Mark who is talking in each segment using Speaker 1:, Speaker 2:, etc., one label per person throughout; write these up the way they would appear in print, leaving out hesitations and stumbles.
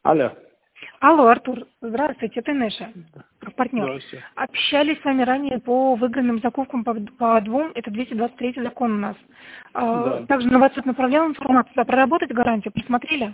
Speaker 1: Алло.
Speaker 2: Алло, Артур, здравствуйте, это Неша, партнер.
Speaker 1: Здравствуйте.
Speaker 2: Общались с вами ранее по выигранным закупкам по двум, это 223 закон у нас.
Speaker 1: Да.
Speaker 2: Также на WhatsApp направлял информацию, проработать гарантию, просмотрели?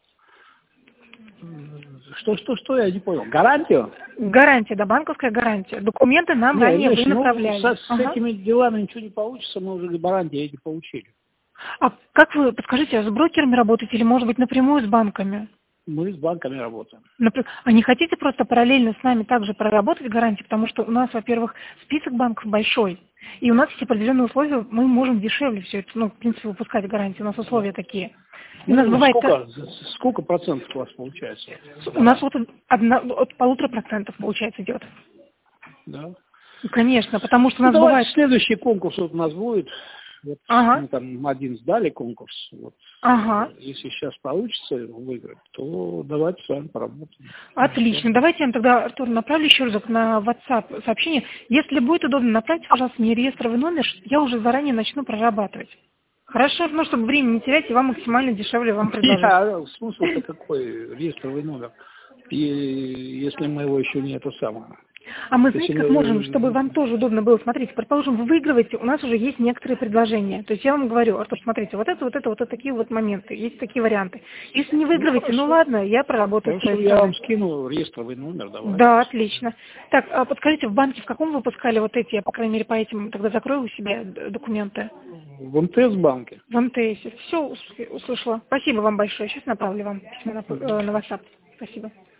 Speaker 1: Что, я не понял. Гарантию?
Speaker 2: Гарантия, да, банковская гарантия. Документы нам ранее вы направляли.
Speaker 1: С этими делами ничего не получится, мы уже гарантии эти получили.
Speaker 2: А как вы, подскажите, с брокерами работаете или, может быть, напрямую с банками?
Speaker 1: Мы с банками работаем.
Speaker 2: А не хотите просто параллельно с нами также проработать гарантии? Потому что у нас, во-первых, список банков большой, и у нас есть определенные условия, мы можем дешевле все это, в принципе, выпускать гарантии, у нас условия такие. У нас бывает...
Speaker 1: Сколько процентов у вас получается?
Speaker 2: У нас вот от 1,5% получается идет.
Speaker 1: Да.
Speaker 2: Конечно, потому что у нас бывает...
Speaker 1: Следующий конкурс у нас будет. Вот мы там один сдали конкурс. Вот. Если сейчас получится выиграть, то давайте с вами поработаем.
Speaker 2: Отлично. Давайте я вам тогда, Артур, направлю еще раз на WhatsApp сообщение. Если будет удобно, направьте, пожалуйста, мне реестровый номер, я уже заранее начну прорабатывать. Хорошо, чтобы время не терять и вам максимально дешевле вам предложить.
Speaker 1: Смысл-то какой реестровый номер, если мы его еще не это самое.
Speaker 2: А мы, знаете, как можем, чтобы вам тоже удобно было, смотрите, предположим, вы выигрываете, у нас уже есть некоторые предложения. То есть я вам говорю, Артур, смотрите, вот такие вот моменты, есть такие варианты. Если не выигрываете, ладно, я проработаю.
Speaker 1: Хорошо, я вам скину реестровый номер, давай.
Speaker 2: Да, отлично. Так, а подскажите, в банке в каком вы выпускали вот эти, я, по крайней мере, по этим тогда закрою у себя документы?
Speaker 1: В МТС банке.
Speaker 2: В МТС. Все услышала. Спасибо вам большое. Сейчас направлю вам письмо на WhatsApp. Спасибо.